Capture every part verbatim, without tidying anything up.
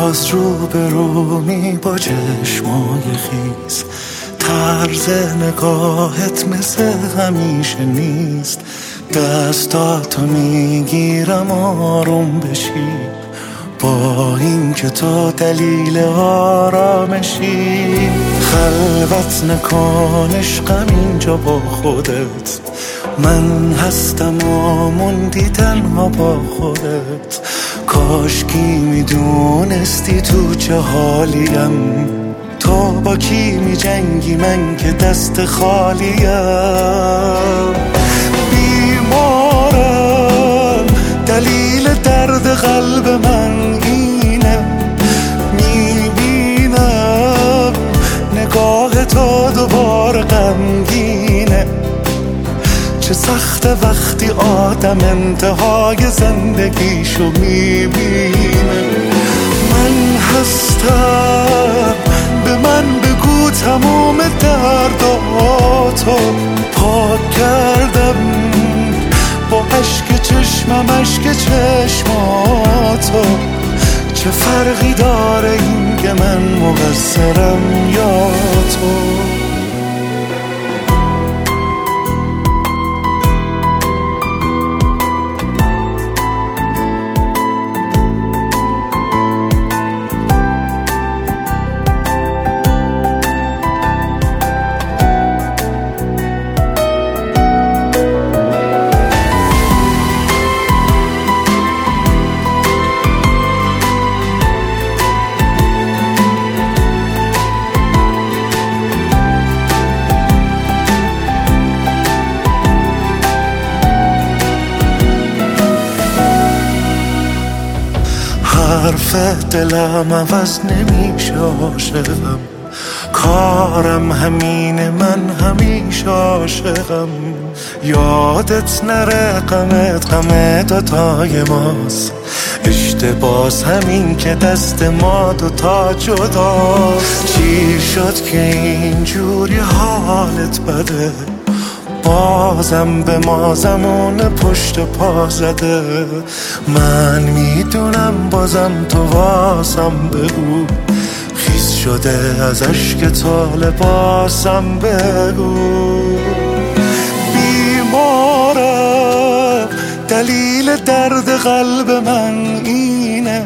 باز رو به رومی با چشمای خیز، طرز نگاهت مثل همیشه نیست. دستاتو میگیرم آروم بشی، با این که تو دلیل آرامشی. خلوت نکن عشقم اینجا با خودت، من هستم و موندی تنها با خودت. کاش کی میدونستی تو چه حالیم، تو با کی می جنگی من که دست خالیم. بیمارم دلیل درد قلب من اینه، میبینم نگاه تو دوباره غمگینه. چه سخت وقتی آدم انتهای زندگیشو میبینه. من هستم، به من بگو تموم درداتو. پاک کردم با عشق چشمم عشق چشماتو. چه فرقی داره این که من مقصرم یا تو؟ حرف دلم عوض نمیشه عاشقم، کارم همینه من همیشه عاشقم. یادت نره غمت غم دوتای ماست، اشتباس همین که دست ما دوتا جداست. چی شد که اینجوری حالت بده، بازم به ما زمان پشت پا زده. من میدونم بازم تو واسم بگو، خیس شده از عشق تو لباسم بگو. بیمارم دلیل درد قلب من اینه،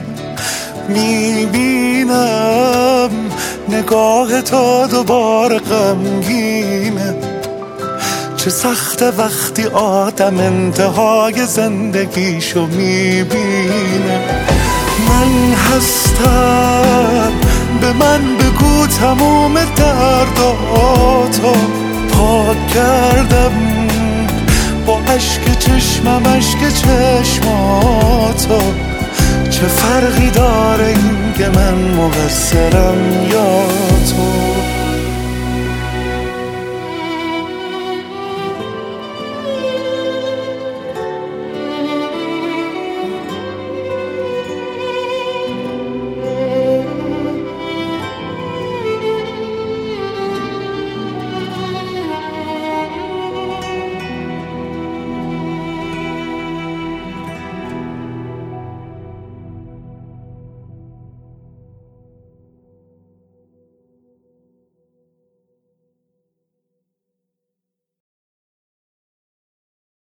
میبینم نگاه تو دوباره غمگینه. چه سخت وقتی آدم انتهای زندگیشو میبینه. من هستم، به من بگو تموم درداتو. پاک کردم با عشق چشمم عشق چشماتو. چه فرقی داره این که من مقصرم یا تو؟